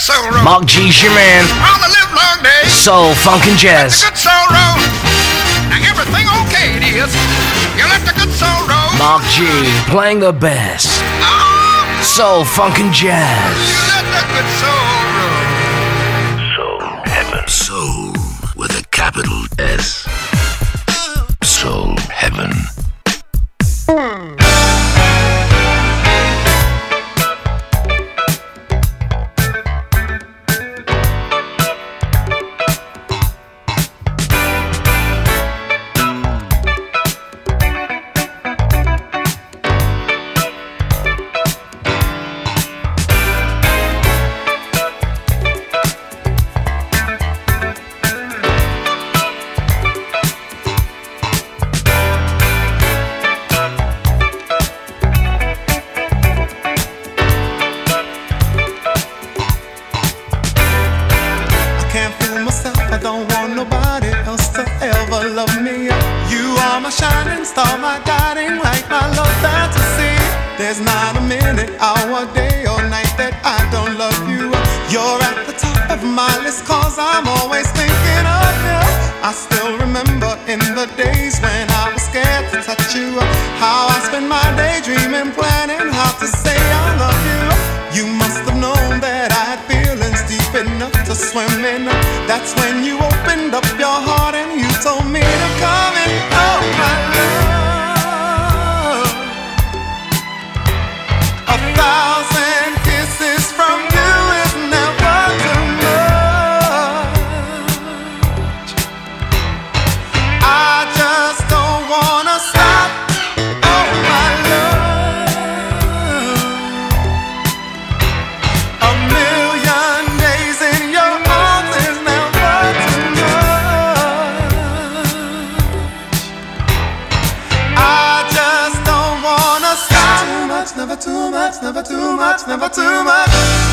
soul road. Mark G's your man. All the live long day. Soul, funk, and jazz. Let the good soul road. Now everything okay it is. You let the good soul road. Mark G playing the best. Soul, funk, and jazz. You let the good soul road. Soul Heaven. Soul with a capital S. Soul Heaven. There's not a minute, hour, day or night that I don't love you. You're at the top of my list, cause I'm always thinking of you. I still remember in the days when I was scared to touch you, how I spent my day dreaming, planning how to say I love you. You must have known that I had feelings deep enough to swim in. That's when you opened up your heart and you told me to come in. Oh my love, 1,000 kisses from you is never too much. I just don't wanna stop. Oh my love, 1,000,000 days in your arms is never too much. I just don't wanna stop. Too much, never too much, never too much, never too much.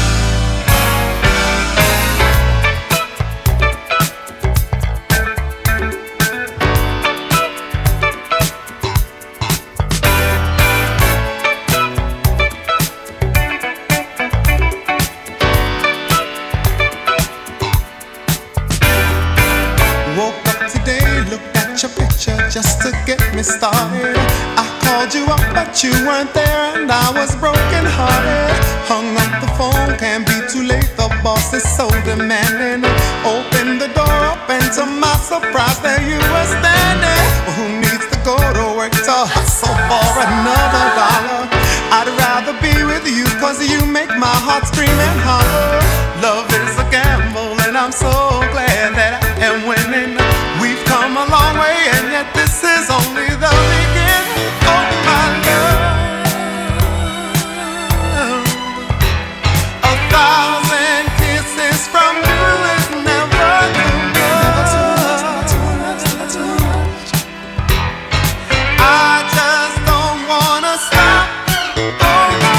Woke up today, looked at your picture just to get me started. I called you up, but you weren't there, and I was broken hearted. Hung up the phone, can't be too late, the boss is so demanding. Opened the door up, and to my surprise, there you were standing. Well, who needs to go to work to hustle for another dollar? I'd rather be with you, cause you make my heart scream and holler. Love is a gamble, and I'm so glad that I am winning. We've come a long way, and yet this is only the beginning. Oh my love, 1,000 kisses from you is never too much. I just don't wanna stop. Oh my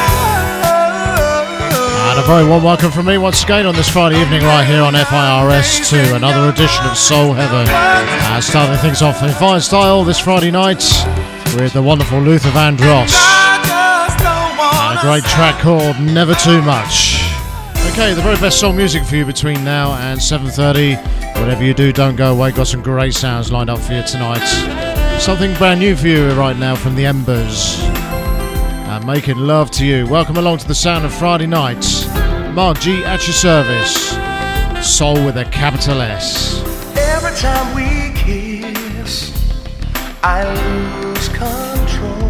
love. And a very warm welcome from me once again on this Friday evening right here on FIRS to another edition of Soul Heaven. Starting things off in fine style this Friday night with the wonderful Luther Vandross and a great track called Never Too Much. Okay, the very best soul music for you between now and 7:30. Whatever you do, don't go away. Got some great sounds lined up for you tonight. Something brand new for you right now from the Embers. And making love to you. Welcome along to the sound of Friday night. Mark G at your service. Soul with a capital S. Every time we kiss, I lose control.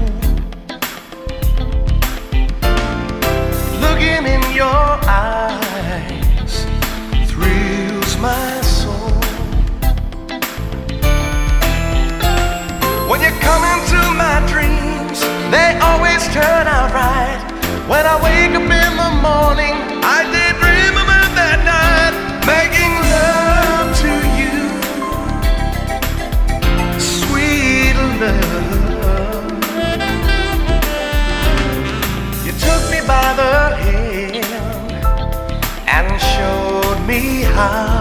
Looking in your eyes thrills my soul. When you come into my dreams, they always turn out right. When I wake up in the morning, I daydream about that night, making love to you, sweet love. You took me by the hand and showed me how.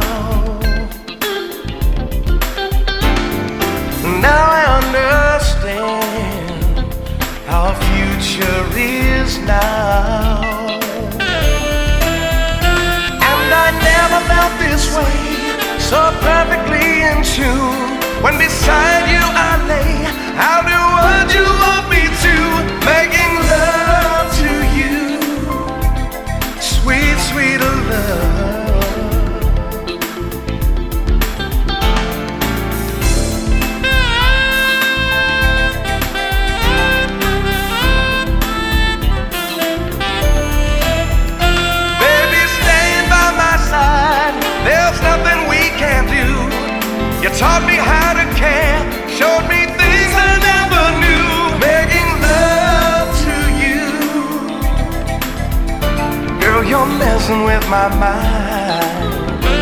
Now I understand our future is now. this way, so perfectly in tune. When beside you I lay, I'll do what you want me to, making love to you, sweet, sweet love. You taught me how to care, showed me things I never knew, making love to you. Girl, you're messing with my mind.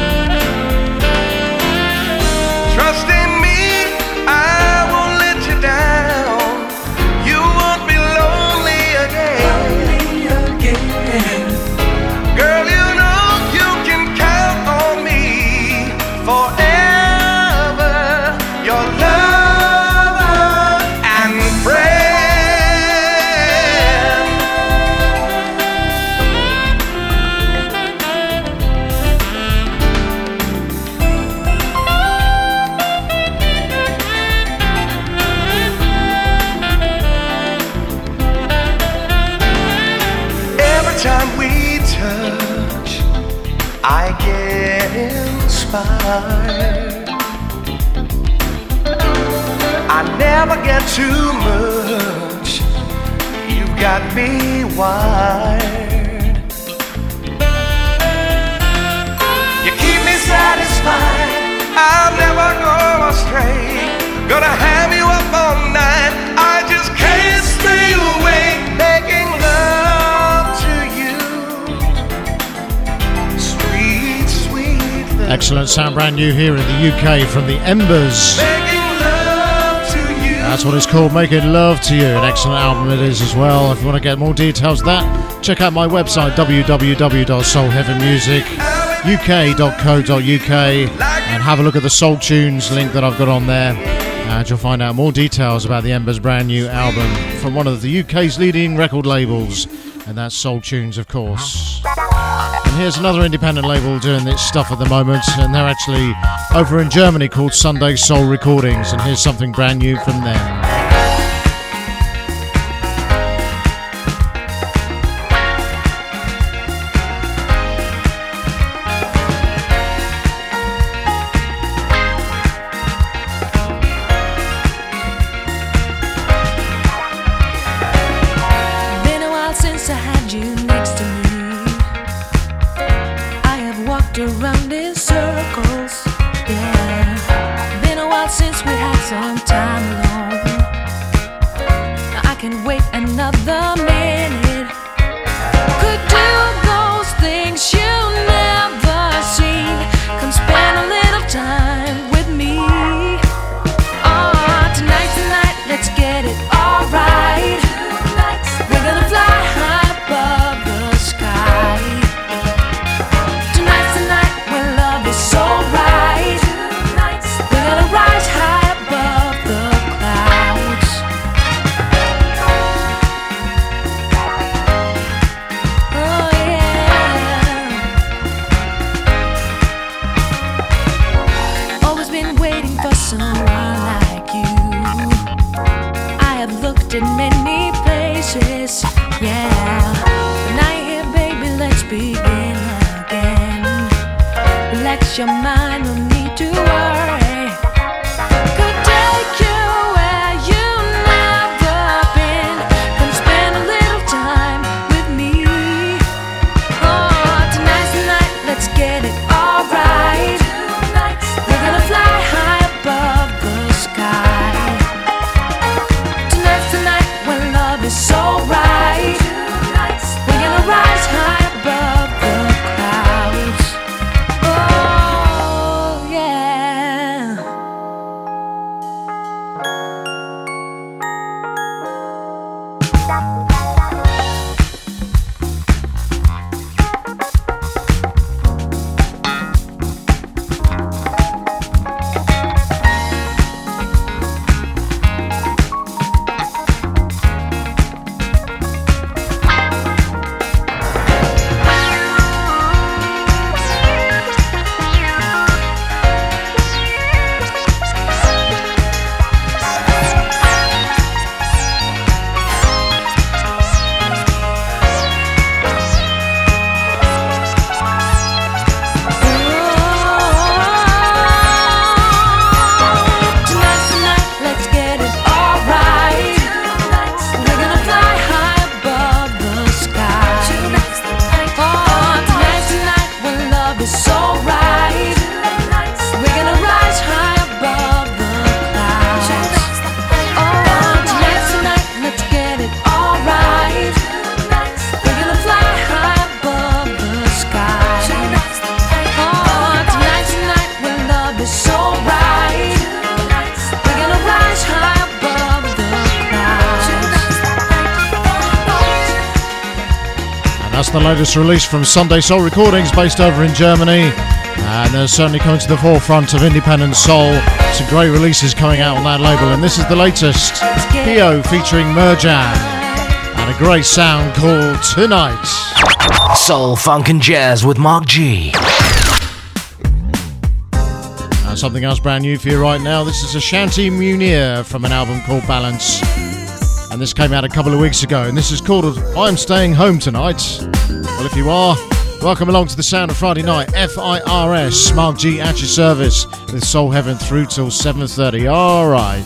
Trust in me, I won't let you down. You won't be lonely again. Girl, you know you can count on me forever. I get inspired. I never get too much. You've got me wired. You keep me satisfied. I'll never go astray. Gonna have you up all night. I just can't stay away, making love to you. Excellent sound, brand new here in the UK from the Embers. That's what it's called, Making Love to You. An excellent album it is as well. If you want to get more details of that, check out my website www.soulheavenmusicuk.co.uk and have a look at the Soul Tunes link that I've got on there, and you'll find out more details about the Embers' brand new album from one of the UK's leading record labels, and that's Soul Tunes, of course. And here's another independent label doing this stuff at the moment, and they're actually over in Germany, called Sunday Soul Recordings, and here's something brand new from them. Around in circles, yeah. Been a while since we had some time alone. Now I can wait another minute. Could do those things you never seen. Come spend a little time with me. Oh, tonight's the night, let's get it alright. We're gonna fly high above the sky. So right, we're gonna rise high above the clouds. Oh yeah. Always been waiting for someone like you. I have looked at many places, yeah. But now you're here, baby, let's begin again. Relax your mind, no need to worry. Could take you where you've never been. Come spend a little time with me. Oh, tonight's the night, let's get it alright. We're gonna fly high above the sky. Tonight's the night when love is so right. We're gonna rise high above the clouds. Oh, That's the latest release from Sunday Soul Recordings, based over in Germany. And they're certainly coming to the forefront of independent soul. Some great releases coming out on that label. And this is the latest, Pio featuring Merjan. And a great sound called Tonight. Soul, funk and jazz with Mark G. And something else brand new for you right now. This is Ashanti Munir from an album called Balance. And this came out a couple of weeks ago. And this is called I'm Staying Home Tonight. Well, if you are, welcome along to the sound of Friday night. FIRS, Mark G at your service with Soul Heaven through till 7:30. All right.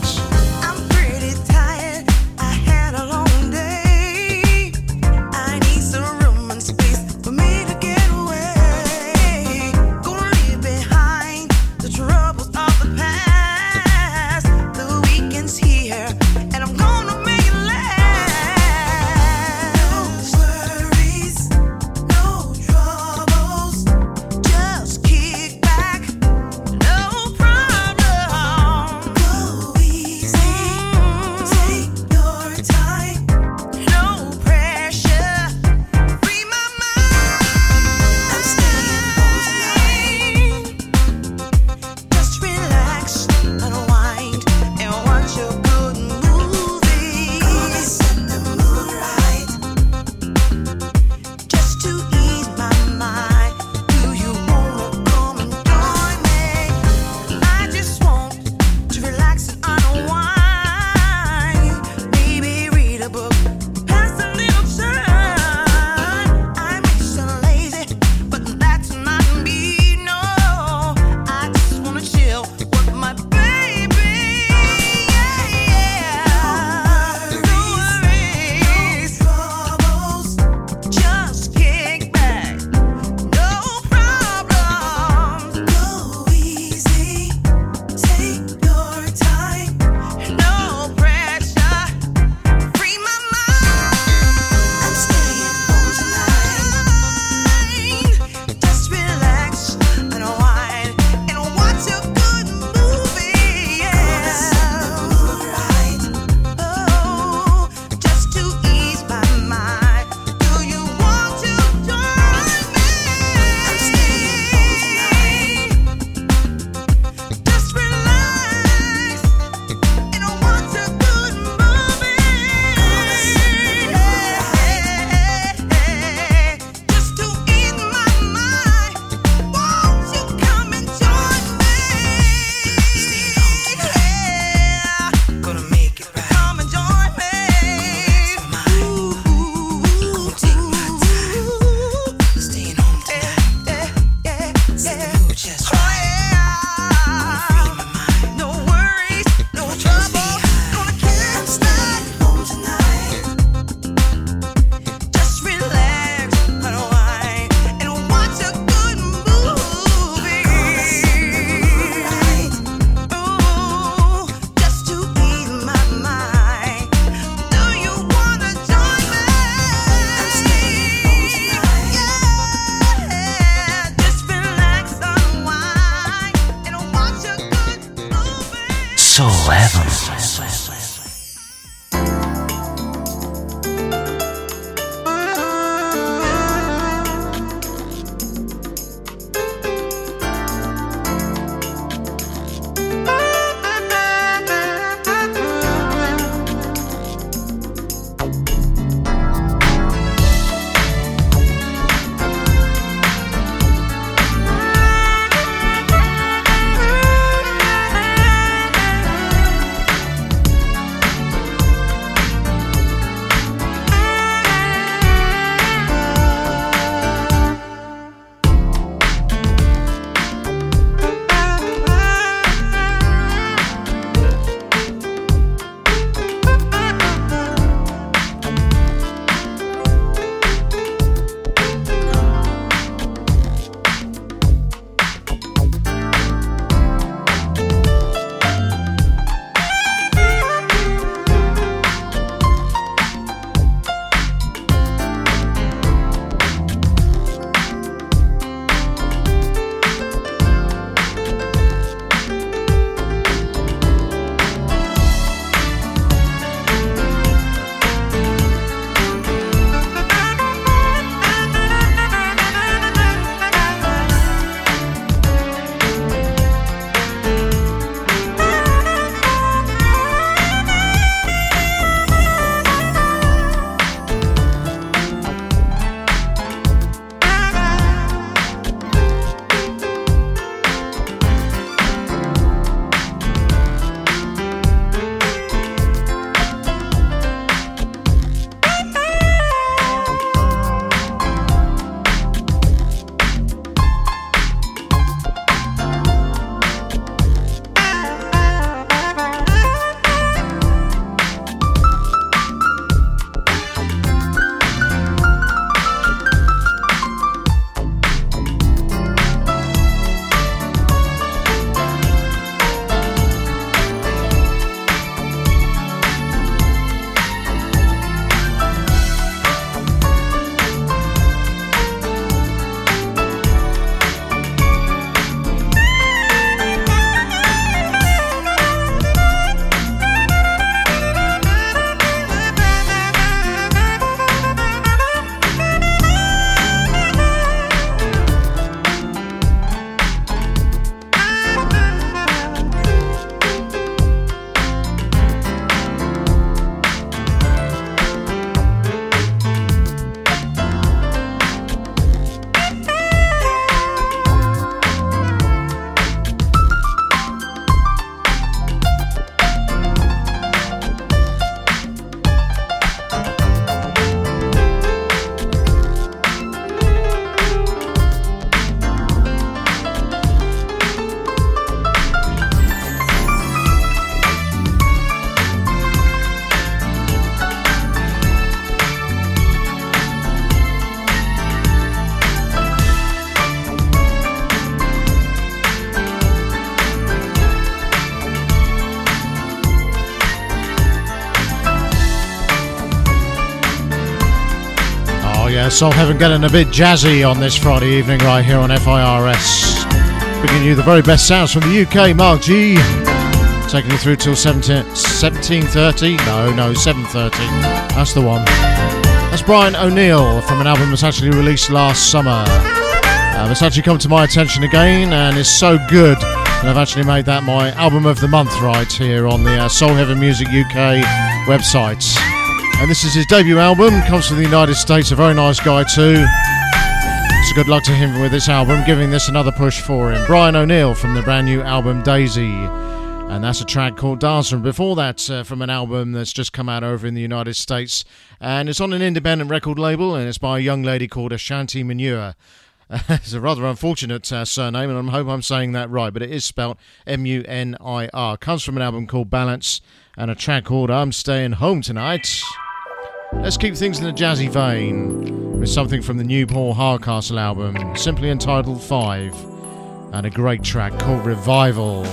Soul Heaven getting a bit jazzy on this Friday evening right here on FIRS. Bringing you the very best sounds from the UK. Mark G taking you through till 17:30. No, 7:30. That's the one. That's Brian O'Neill from an album that's actually released last summer. It's actually come to my attention again, and it's so good that I've actually made that my album of the month right here on the Soul Heaven Music UK website. And this is his debut album, comes from the United States, a very nice guy too. So good luck to him with this album, giving this another push for him. Brian O'Neill from the brand new album Daisy. And that's a track called Dancer. And before that, from an album that's just come out over in the United States. And it's on an independent record label, and it's by a young lady called Ashanti Manure. It's a rather unfortunate surname, and I hope I'm saying that right, but it is spelt M-U-N-I-R. Comes from an album called Balance, and a track called I'm Staying Home Tonight. Let's keep things in a jazzy vein with something from the new Paul Hardcastle album, simply entitled 5, and a great track called Revival.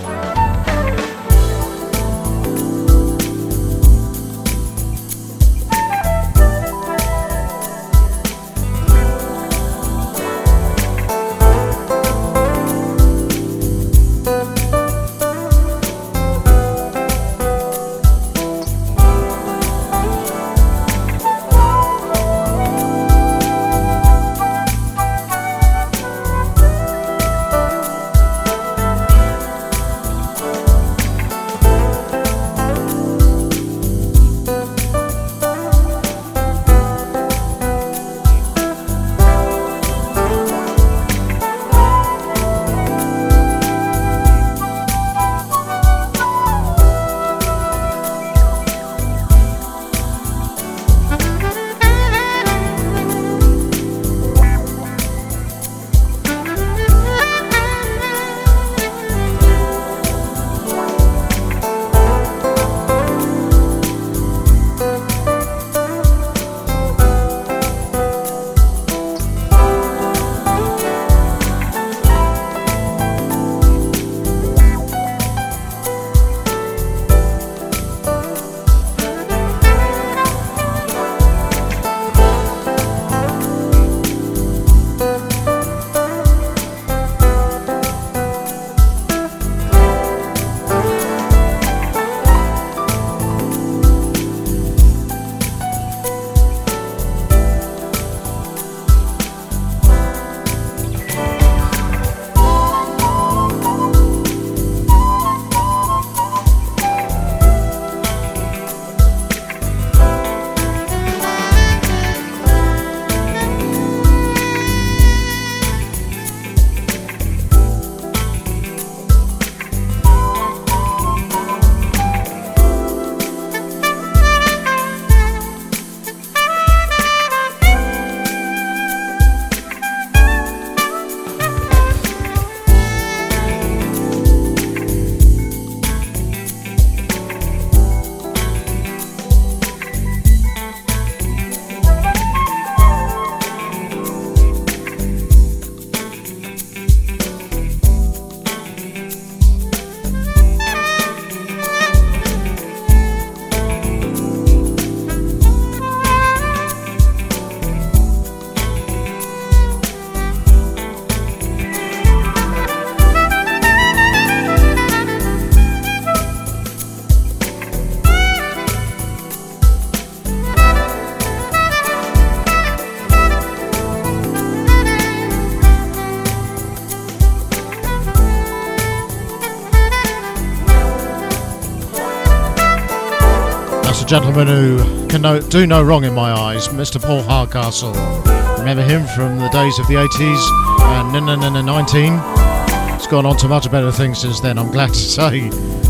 Gentleman who can do no wrong in my eyes, Mr. Paul Hardcastle. Remember him from the days of the 80s and 19. He's gone on to much better things since then, I'm glad to say.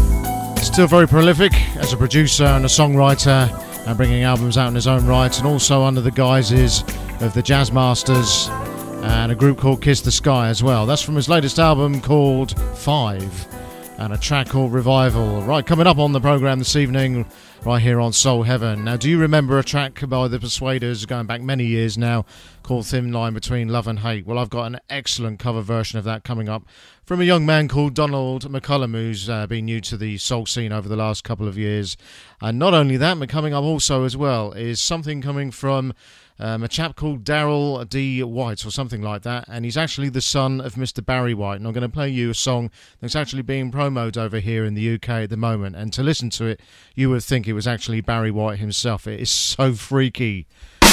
Still very prolific as a producer and a songwriter, and bringing albums out in his own right, and also under the guises of the Jazz Masters and a group called Kiss the Sky as well. That's from his latest album called 5, and a track called Revival. Right, coming up on the programme this evening, right here on Soul Heaven. Now, do you remember a track by the Persuaders going back many years now called Thin Line Between Love and Hate? Well, I've got an excellent cover version of that coming up from a young man called Donald McCullum, who's been new to the soul scene over the last couple of years. And not only that, but coming up also as well is something coming from a chap called Darrell D. White or something like that, and he's actually the son of Mr. Barry White. And I'm going to play you a song that's actually being promoted over here in the UK at the moment, and to listen to it, you would think it was actually Barry White himself. It is so freaky.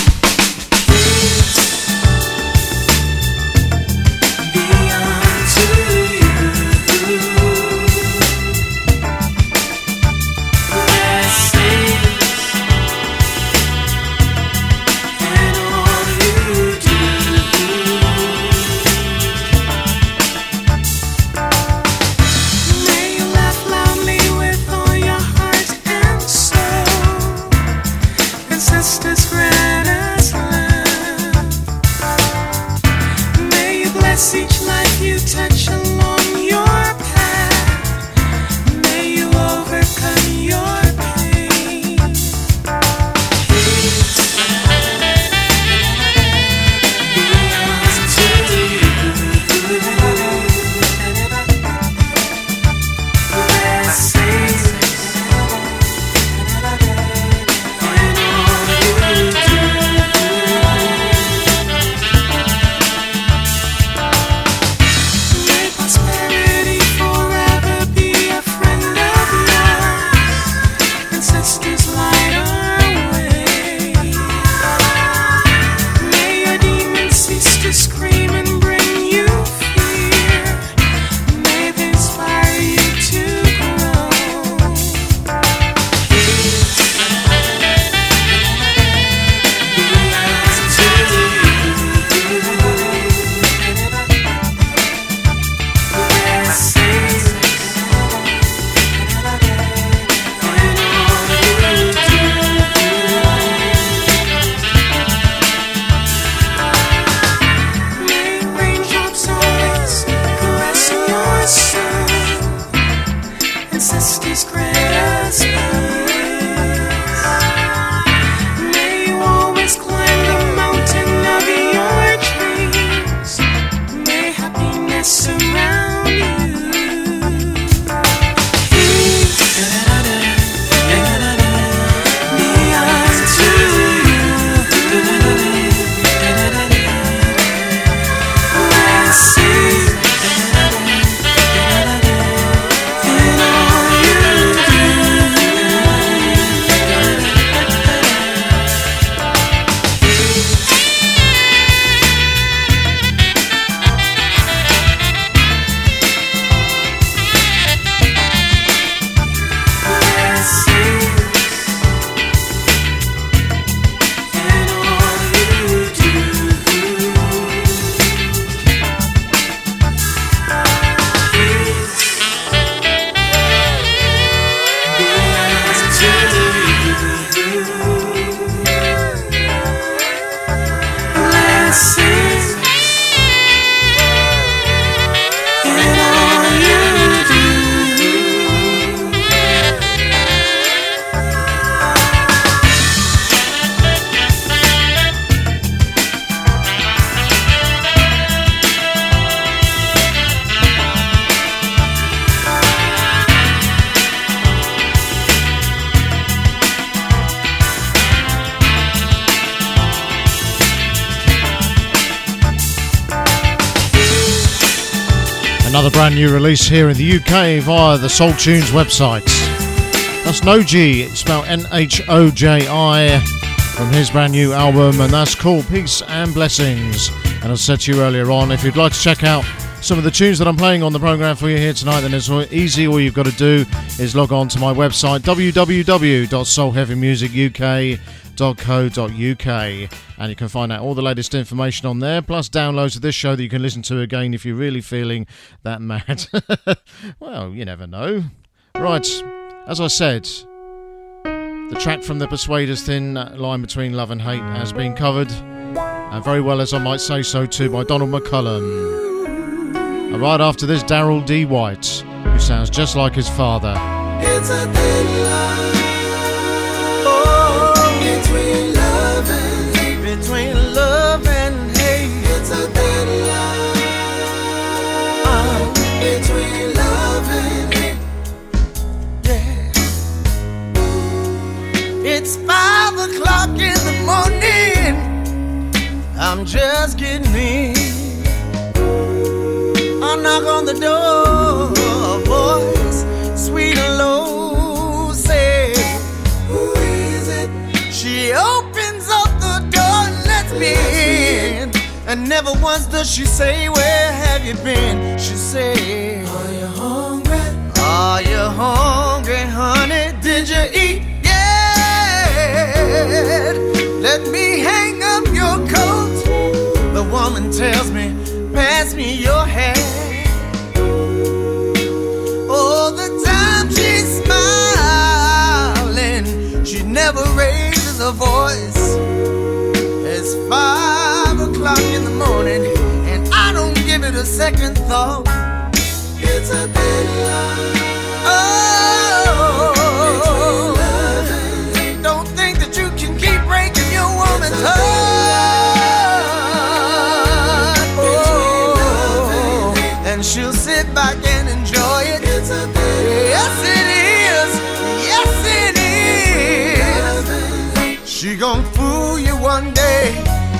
Sisters, grant us love. May you bless each life you touch along your path. May you overcome your pain. Peace belongs to you. Blessings. Another brand new release here in the UK via the Soul Tunes website. That's Noji, it's spelled Nhoji, from his brand new album, and that's called Peace and Blessings. And as I said to you earlier on, if you'd like to check out some of the tunes that I'm playing on the programme for you here tonight, then it's easy. All you've got to do is log on to my website, www.soulheavymusicuk.co.uk, and you can find out all the latest information on there, plus downloads of this show that you can listen to again if you're really feeling that mad. Well, you never know. Right, as I said, the track from the Persuaders, Thin Line Between Love and Hate, has been covered, and very well, as I might say so too, by Donald McCullum. And right after this, Darrell D. White, who sounds just like his father. It's a thin line, between love and hate. Between love and hate. It's a thin line, between love and hate. Yeah. It's 5 o'clock in the morning, on the door, a voice, sweet and low, say, who is it? She opens up the door and lets me in. And never once does she say, where have you been? She say, are you hungry? Are you hungry, honey? Did you eat yet? Let me hang up your coat. The woman tells me, pass me your hat. All the time she's smiling, she never raises her voice. It's 5 o'clock in the morning, and I don't give it a second thought. It's a deadline. Oh, don't think that you can keep breaking your woman's heart. Oh, and she'll sit back and enjoy it. Yes, it is. Yes, it is. She gon' fool you one day.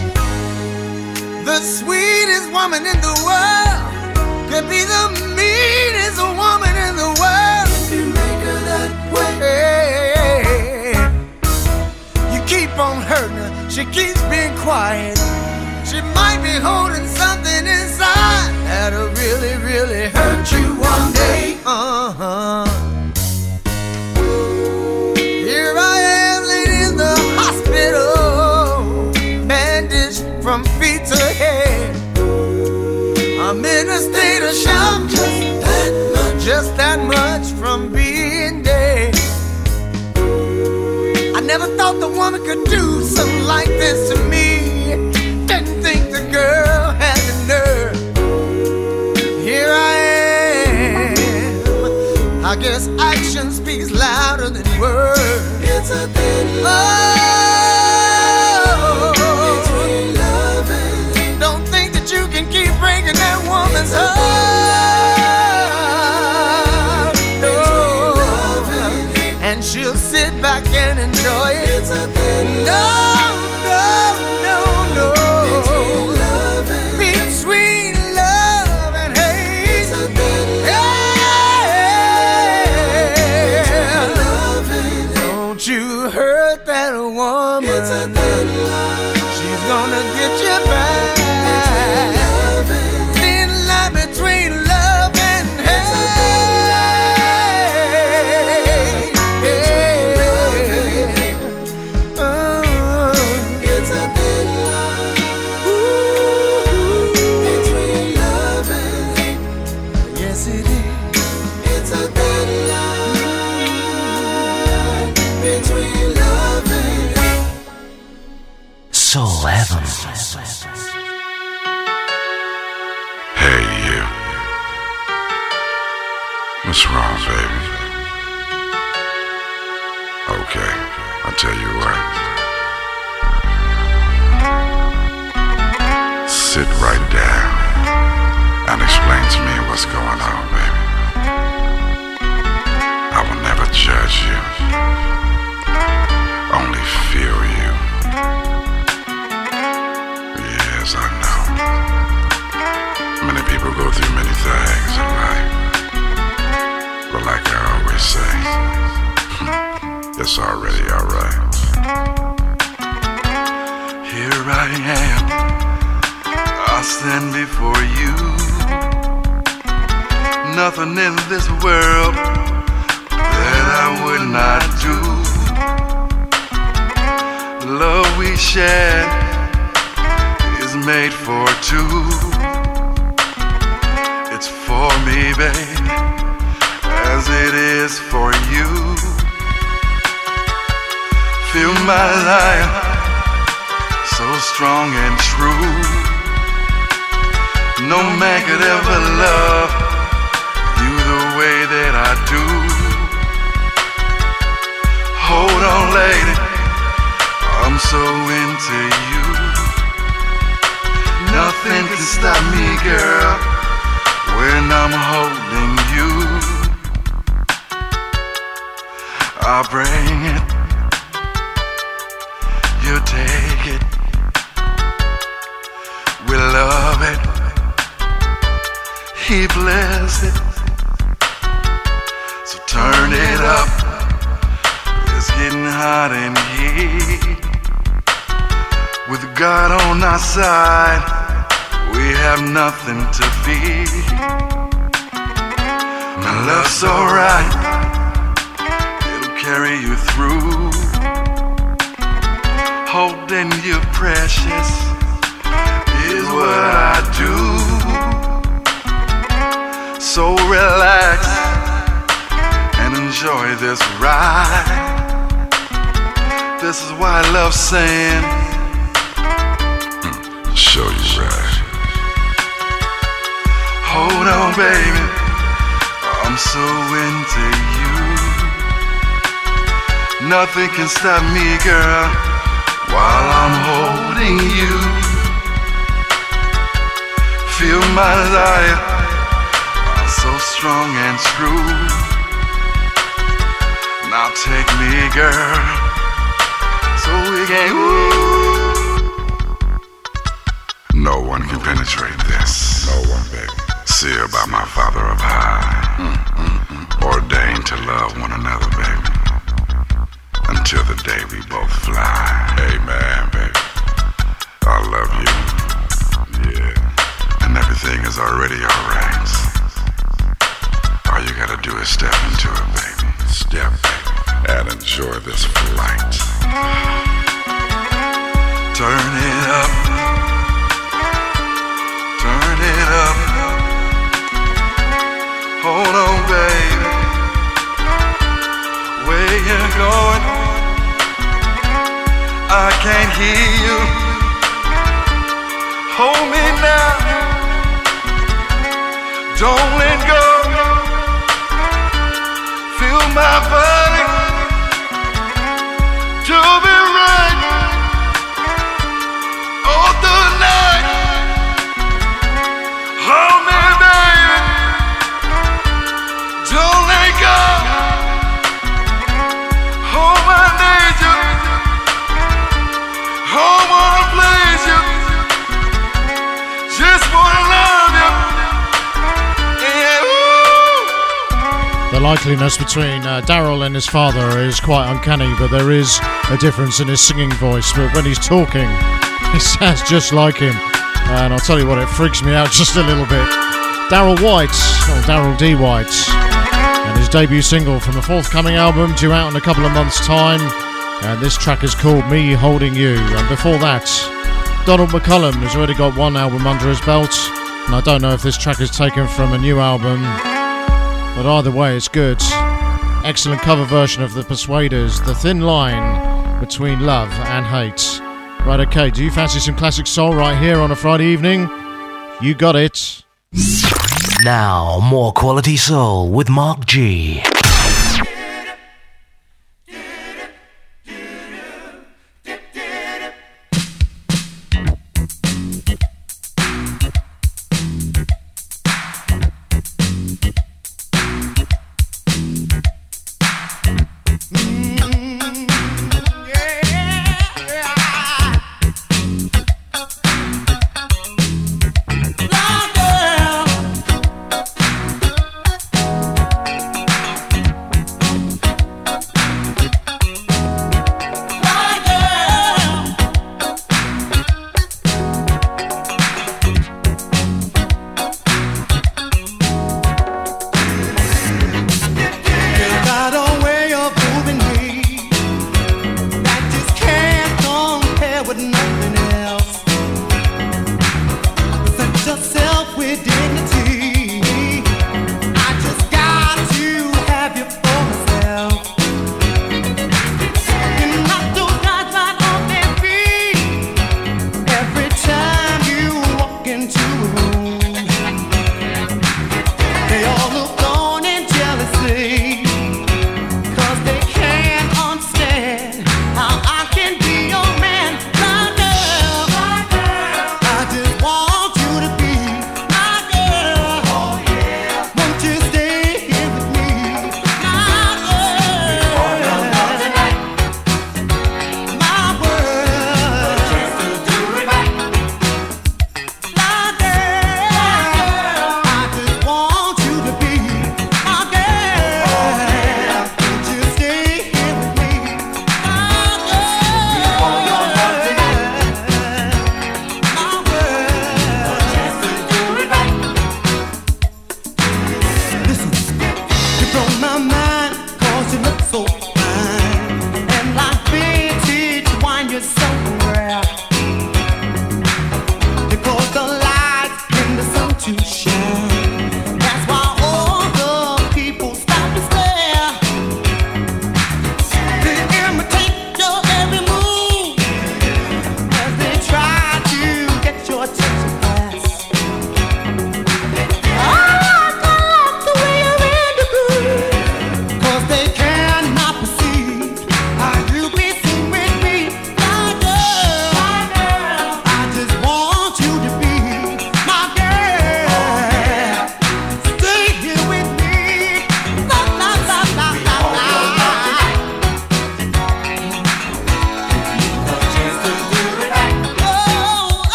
The sweetest woman in the world could be the meanest woman in the world. If you make her that way, you keep on hurting her. She keeps being quiet. She might be holding something inside that'll really, really hurt you one day. Here I am laying in the hospital, bandaged from feet to head. I'm in a state of shock, just that much from being dead. I never thought the woman could do something like this to me. Didn't think the girl had the nerve. Here I am. I guess action speaks louder than words. It's a thin love. Between love and don't think that you can keep breaking that woman's heart. No. And she'll sit back and enjoy it. It's a thin love. No, no, no, no. Between love and hate. It's a thin love. Don't you hurt that woman. It's a thin love. She's gonna get you back. Thin line between love and hate. It's a thin line. Between love and hate. Yes, it is. It's a thin line. Between love and hate. Soul Heaven. Hey, you. What's wrong, baby? Okay, I'll tell you what. Sit right down and explain to me what's going on, baby. I will never judge you, only feel you. Yes, I know. Many people go through many things in life. But like I always say, it's already alright. Here I am, I stand before you. Nothing in this world that I would not do. The love we share is made for two. It's for me, babe, as it is for you. Feel my life so strong and true. No man could ever love you the way that I do. Hold on, lady, I'm so into you. Nothing can stop me, girl, when I'm holding you. I'll bring it, you take it. We love it He blessed it. So turn it up. It's getting hot in here. With God on our side, we have nothing to fear. My love's alright. It'll carry you through. Holding you precious is what I do. So relax and enjoy this ride. This is why I love saying, show you right. Hold on, baby, I'm so into you. Nothing can stop me, girl, while I'm holding you. Feel my desire, I'm so strong and true. Now take me, girl, so we can No one can penetrate this. No one, baby. Sealed by my Father of high. Ordained to love one another, baby, until the day we both fly. Amen, baby. I love you. Yeah. And everything is already alright. All you gotta do is step into it, baby. Step, baby, and enjoy this flight. Turn it up. Turn it up. Hold on, baby. Where you going? I can't hear you. Hold me now. Don't let go. Feel my body. To be right all the night. Hold me, baby. Don't let go. Hold my nature. Hold wanna please you. Just wanna love you. Yeah, ooh. The likeliness between Daryl and his father is quite uncanny, but there is a difference in his singing voice. But when he's talking, he sounds just like him. And I'll tell you what, it freaks me out just a little bit. Daryl White, or Daryl D. White, and his debut single from the forthcoming album due out in a couple of months' time. And this track is called Me Holding You. And before that, Donald McCullum has already got one album under his belt. And I don't know if this track is taken from a new album, but either way, it's good. Excellent cover version of The Persuaders, The Thin Line Between Love and Hate. Right, okay, do you fancy some classic soul right here on a Friday evening? You got it. Now, more quality soul with Mark G.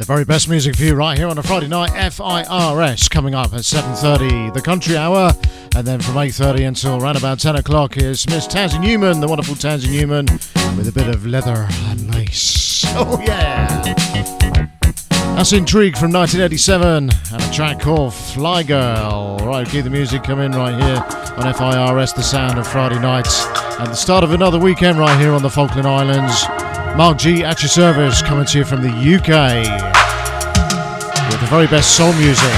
The very best music for you right here on a Friday night. FIRS coming up at 7:30, the Country Hour, and then from 8:30 until around about 10 o'clock is Miss Tansy Newman, the wonderful Tansy Newman, with a bit of leather and lace. Oh yeah! That's Intrigue from 1987 and a track called Fly Girl. Right, keep the music coming right here on FIRS, the sound of Friday nights, and the start of another weekend right here on the Falkland Islands. Mark G at your service, coming to you from the UK with the very best soul music.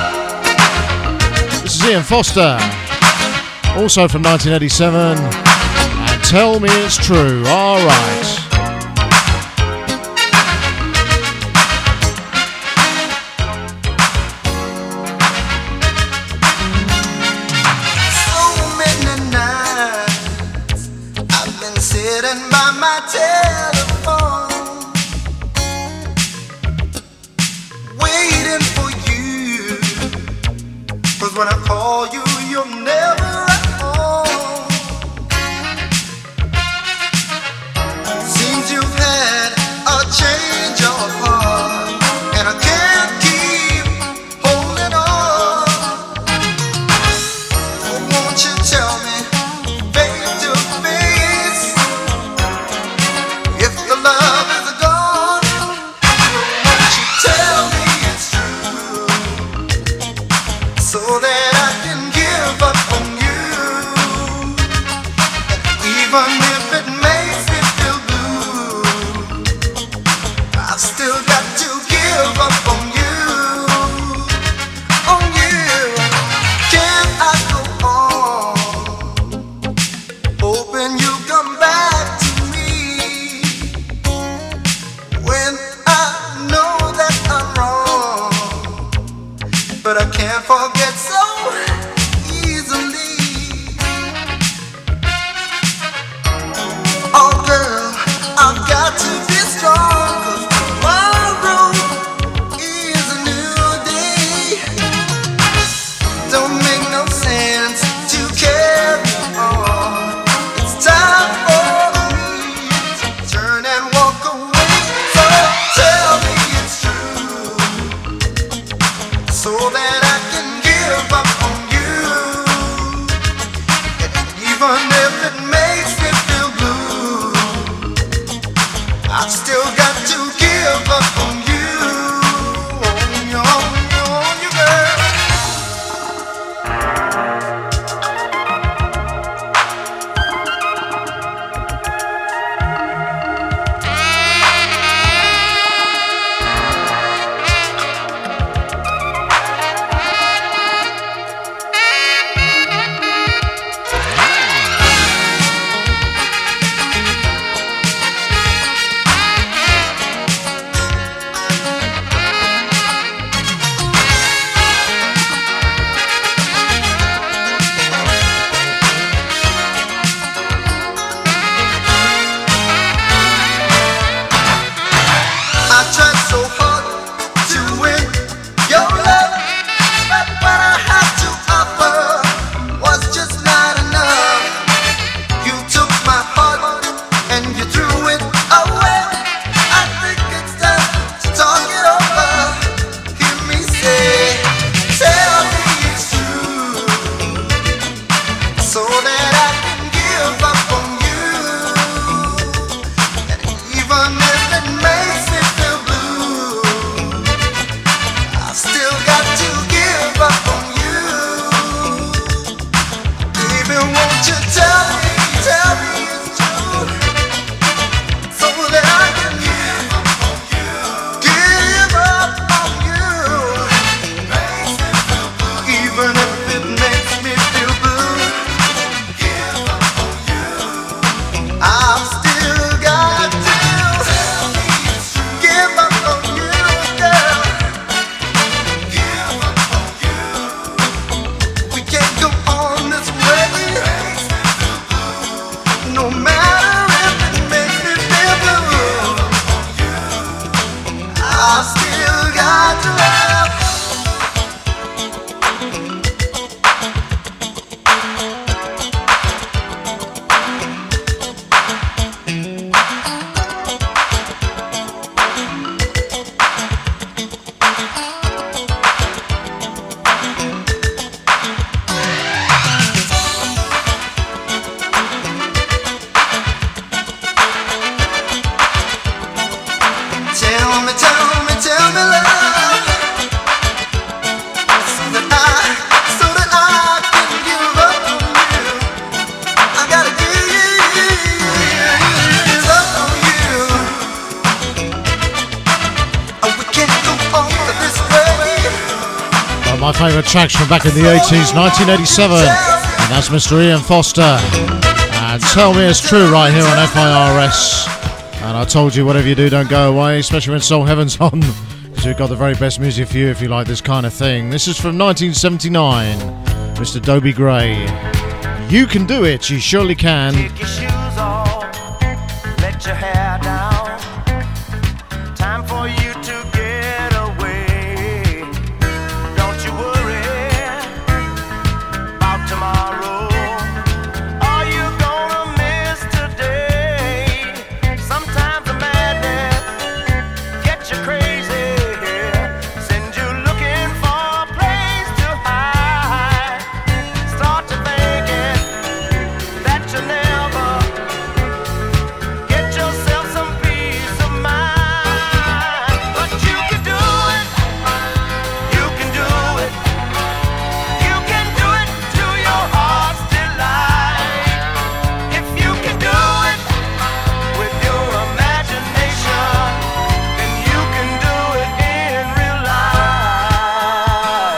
This is Ian Foster, also from 1987, and Tell Me It's True. All right. Sitting by my telephone, waiting for you, 'cause when I call you, you're never at home. Seems you've had a change of heart, and I can't keep holding on. Won't you tell me face to face if the love is gone? Won't you tell me it's true, so that I can give up on you? And even if it makes me feel blue, I've still got to give up on you, on you. Can I go on hoping you come back to me when I know that I'm wrong, but I can't forget so favourite tracks from back in the 80s, 1987. And that's Mr. Ian Foster. And Tell Me It's True right here on FIRS. And I told you, whatever you do, don't go away, especially when Soul Heaven's on. Because we've got the very best music for you if you like this kind of thing. This is from 1979, Mr. Dobie Gray. You can do it, you surely can. Take your shoes off, let your hair down. Time for you to get away. Don't you worry about tomorrow. Are you gonna miss today? Sometimes the madness gets you crazy. Send you looking for a place to hide. Start to thinking that you never get yourself some peace of mind. But you can do it. You can do it. You can do it to your heart's delight. If you can do it with your imagination, then you can do it in real life.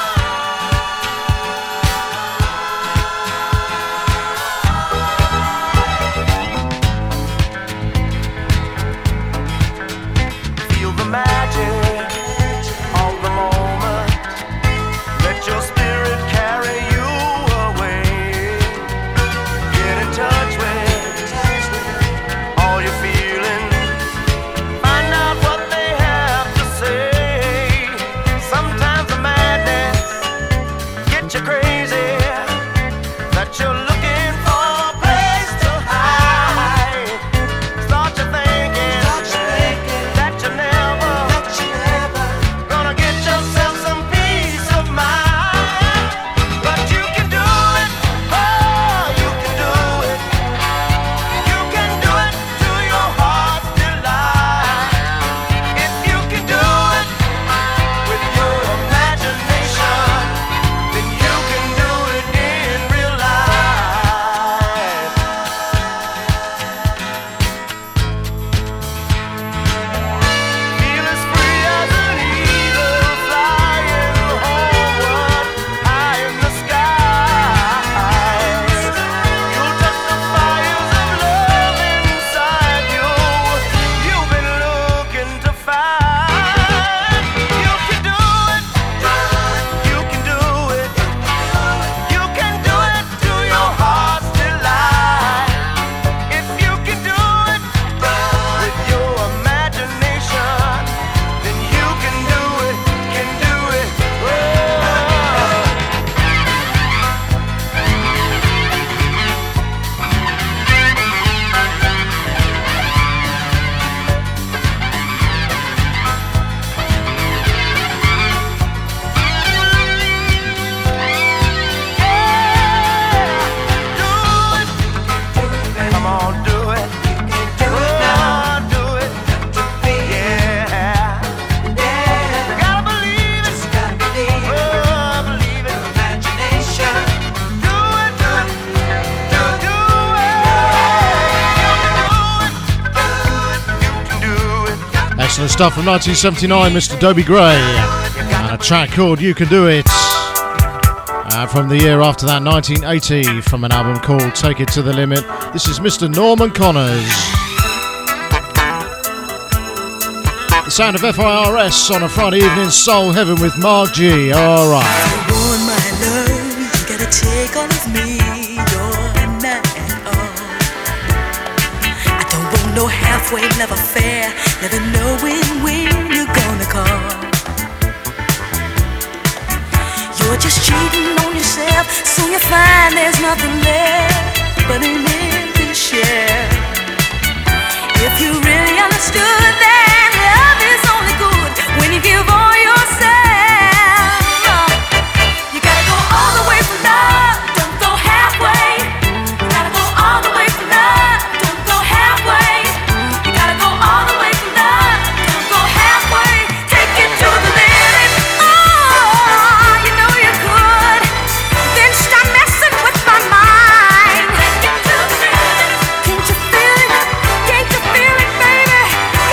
Feel the magic of the moment. Let your spirit carry you away. Get in touch with all your feelings. Find out what they have to say. Sometimes the madness gets you crazy. That you're looking for a place to hide. Start your thinking that you never gonna get yourself some peace of mind. But you can do it. Oh, you can do it. You can do it to your heart's delight. If you can do it with your imagination, then you can do it in real life. Feel as free as an eagle flying homeward high in the skies. You'll touch the fires of love inside you. You've been looking to find. You can do it. You can do it. You can do it to your heart's delight. If you can do it with your imagination, then you can do it. Can do it. Oh. Come on, do it. Oh, do it. Yeah. Gotta believe it. Oh, believe it. Imagination. Do it. Do it. Do it. You can do it. Excellent stuff from 1979, Mr. Dobie Gray. And a track called You Can Do It. From the year after that, 1980, from an album called Take It to the Limit. This is Mr. Norman Connors. The sound of FIRS on a Friday evening, Soul Heaven with Mark G. All right. Want my love, you gotta take all of me, you're not at all. I don't want no halfway love affair, never knowing when you're gonna call. You're just cheating on yourself, soon you'll find there's nothing left but an empty shell. If you really understood that love is only good when you give all yourself. You gotta go all the way for love, don't go halfway. You gotta go all the way for love, don't go halfway. You gotta go all the way for love, don't go halfway. Take it to the limit. Oh, you know you could. Then stop messing with my mind. Take it to the limit. Can't you feel it? Can't you feel it, baby?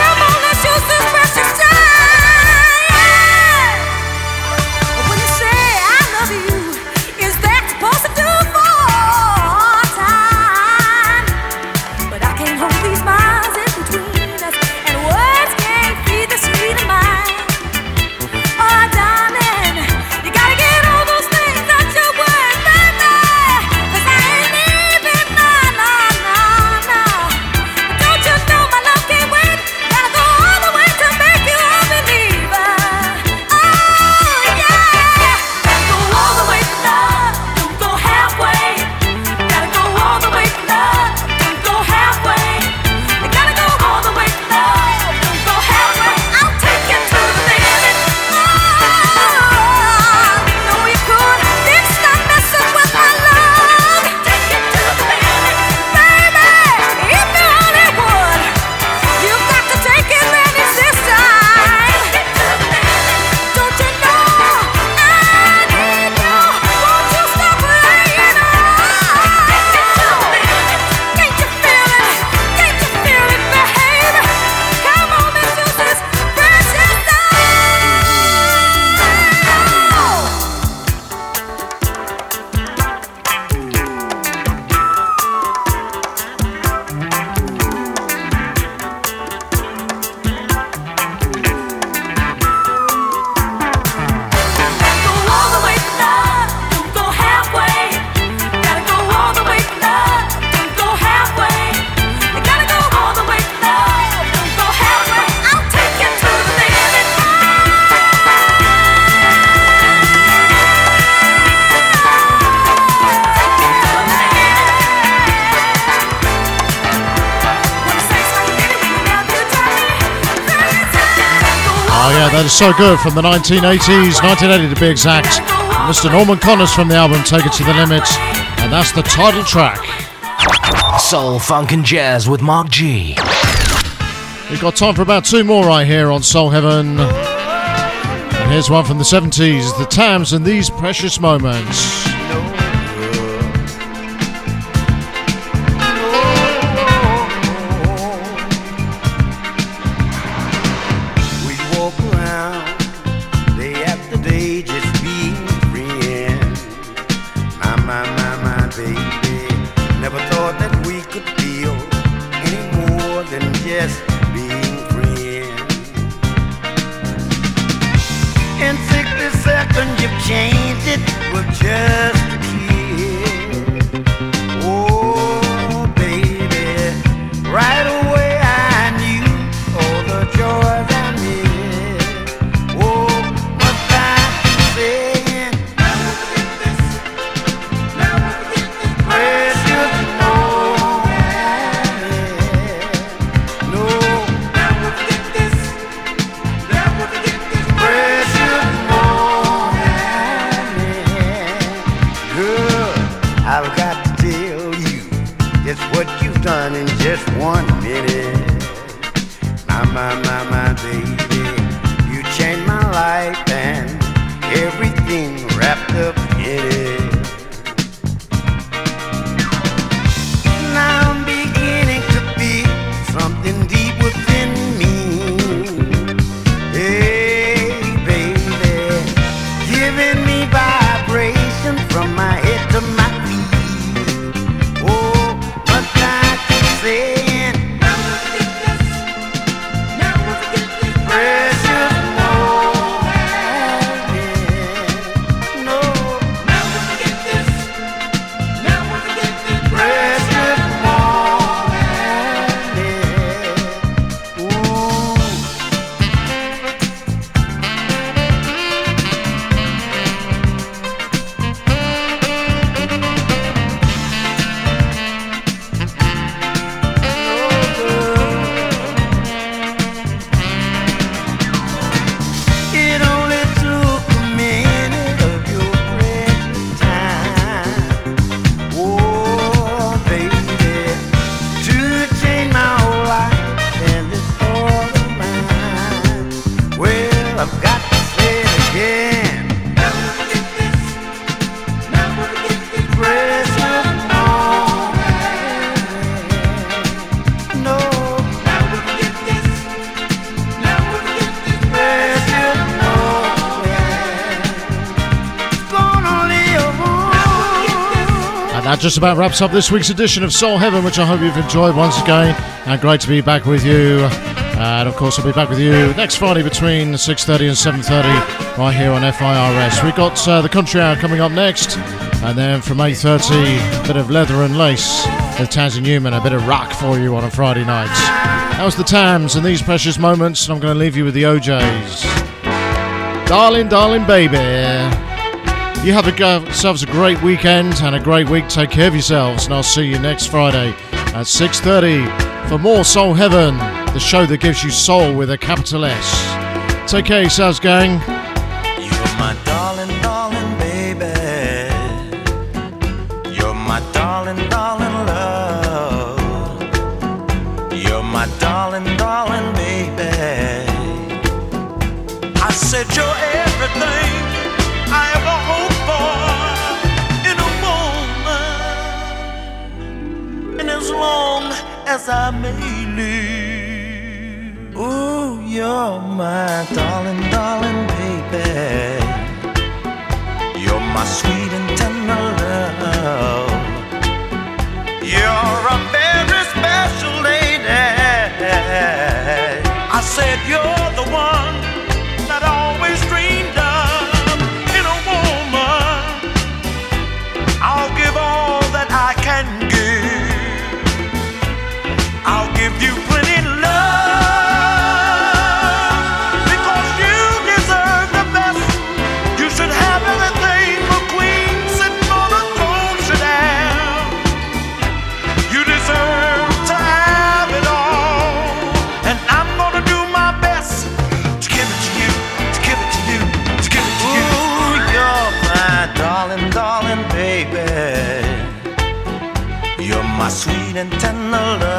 Yeah, that is so good from the 1980s, 1980 to be exact. Mr. Norman Connors from the album Take It to the Limit, and that's the title track. Soul, funk and jazz with Mark G. We've got time for about two more right here on Soul Heaven. And here's one from the 70s, The Tams and These Precious Moments. That just about wraps up this week's edition of Soul Heaven, which I hope you've enjoyed once again. And great to be back with you. And of course, I'll be back with you next Friday between 6:30 and 7:30 right here on FIRS. We've got the Country Hour coming up next. And then from 8:30, a bit of Leather and Lace with Tansy Newman, a bit of rock for you on a Friday night. That was the Tams and These Precious Moments. And I'm going to leave you with the OJs. Darling, darling, baby. You have yourselves a great weekend and a great week. Take care of yourselves, and I'll see you next Friday at 6:30 for more Soul Heaven, the show that gives you soul with a capital S. Take care of yourselves, gang. You're my darling, darling baby. You're my darling, darling love. You're my darling, darling baby. I said you're everything I ever hoped for in a woman, and as long as I may live, ooh, you're my darling, darling baby. You're my sweet and tender love. You're a very special lady. I said you're the one that I always dreamed of. I'll give all that I can give. I'll give you plenty love, because my sweet and tender love.